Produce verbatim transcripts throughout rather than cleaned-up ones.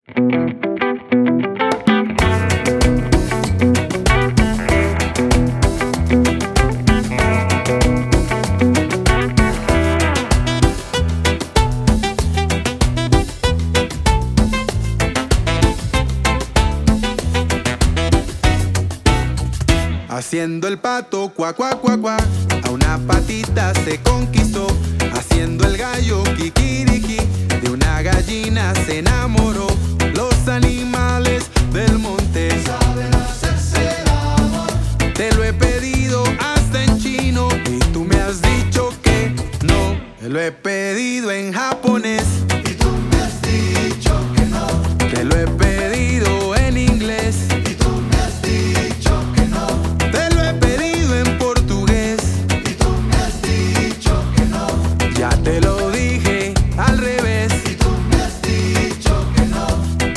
Haciendo el pato, cuá, cuá, cuá, cuá, a una patita se conquistó. Haciendo el gallo, kikiriki, de una gallina se enamoró. Los animales del monte saben hacerse el amor. Te lo he pedido hasta en chino y tú me has dicho que no. Te lo he pedido en japonés y tú me has dicho que no. Te lo he pedido en inglés y tú me has dicho que no. Te lo he pedido en portugués y tú me has dicho que no. Ya te lo dije al revés y tú me has dicho que no.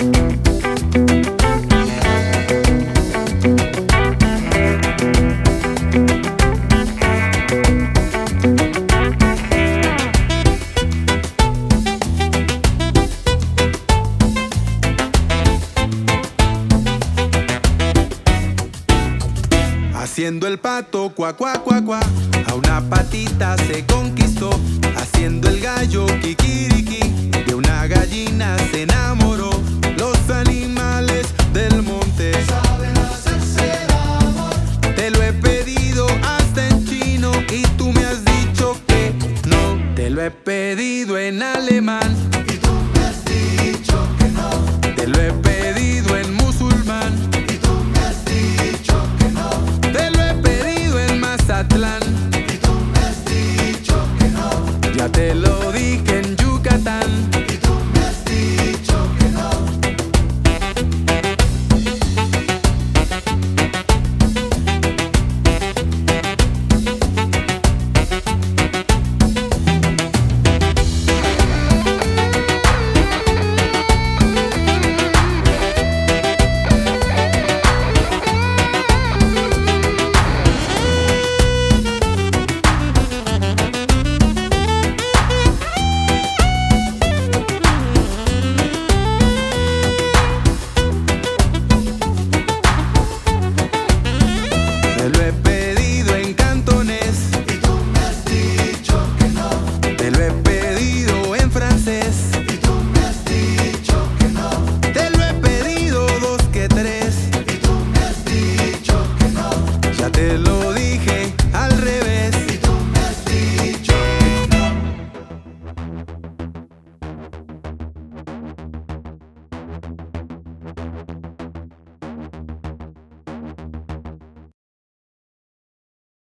Haciendo el pato, cuá, cuá, cuá, cuá, a una patita se conquistó. Haciendo el gallo, kikiriki, de una gallina se enamoró.